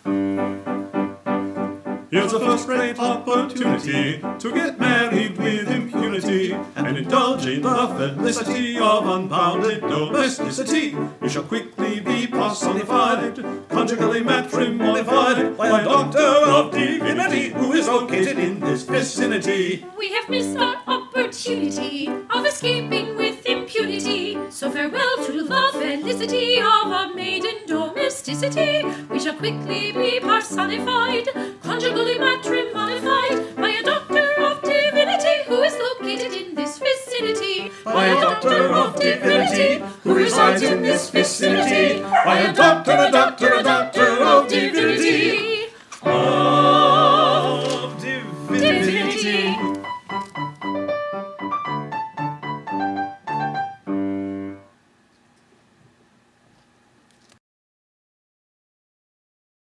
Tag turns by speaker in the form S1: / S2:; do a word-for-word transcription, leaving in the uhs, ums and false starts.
S1: Here's a first-rate opportunity to get married with impunity and indulge in the felicity of unbounded domesticity. You shall quickly be personified, conjugally matrimonified by a doctor of divinity who is located in this vicinity.
S2: We have missed our opportunity of escaping with impunity, so farewell to the felicity of our maiden domesticity. We shall quickly be personified, conjugally matrimonified by a doctor of divinity who is located in this vicinity.
S1: By a doctor of divinity who resides in this vicinity. By a doctor, a doctor,